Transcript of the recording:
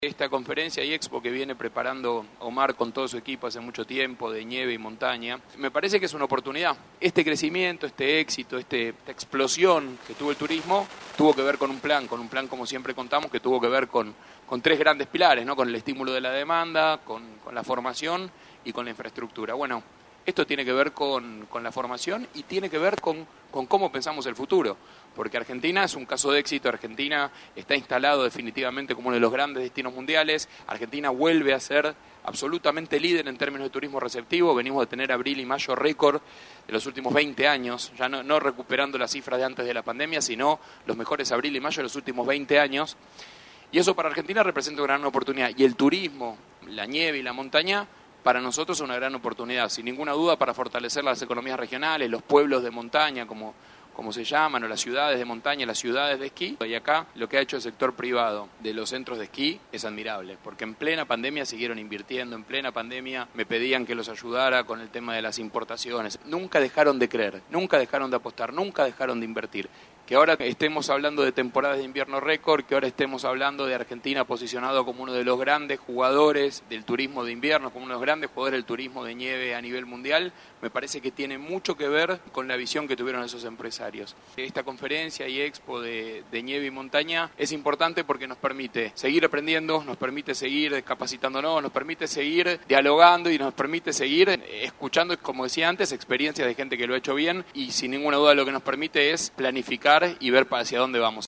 Esta conferencia y expo que viene preparando Omar con todo su equipo hace mucho tiempo, de nieve y montaña, me parece que es una oportunidad. Este crecimiento, este éxito, esta explosión que tuvo el turismo, tuvo que ver con un plan como siempre contamos, que tuvo que ver con tres grandes pilares, ¿no? Con el estímulo de la demanda, con la formación y con la infraestructura. Bueno, esto tiene que ver con la formación y tiene que ver con cómo pensamos el futuro, porque Argentina es un caso de éxito. Argentina está instalado definitivamente como uno de los grandes destinos mundiales. Argentina vuelve a ser absolutamente líder en términos de turismo receptivo. Venimos de tener abril y mayo récord de los últimos 20 años, ya no recuperando las cifras de antes de la pandemia, sino los mejores abril y mayo de los últimos 20 años. Y eso para Argentina representa una gran oportunidad. Y el turismo, la nieve y la montaña, para nosotros es una gran oportunidad, sin ninguna duda, para fortalecer las economías regionales, los pueblos de montaña, como se llaman, o las ciudades de montaña, las ciudades de esquí. Y acá lo que ha hecho el sector privado de los centros de esquí es admirable, porque en plena pandemia siguieron invirtiendo, en plena pandemia me pedían que los ayudara con el tema de las importaciones. Nunca dejaron de creer, nunca dejaron de apostar, nunca dejaron de invertir. Que ahora estemos hablando de temporadas de invierno récord, que ahora estemos hablando de Argentina posicionado como uno de los grandes jugadores del turismo de invierno, como uno de los grandes jugadores del turismo de nieve a nivel mundial, me parece que tiene mucho que ver con la visión que tuvieron esos empresarios. Esta conferencia y expo de nieve y montaña es importante porque nos permite seguir aprendiendo, nos permite seguir capacitándonos, nos permite seguir dialogando y nos permite seguir escuchando, como decía antes, experiencias de gente que lo ha hecho bien, y sin ninguna duda lo que nos permite es planificar y ver hacia dónde vamos.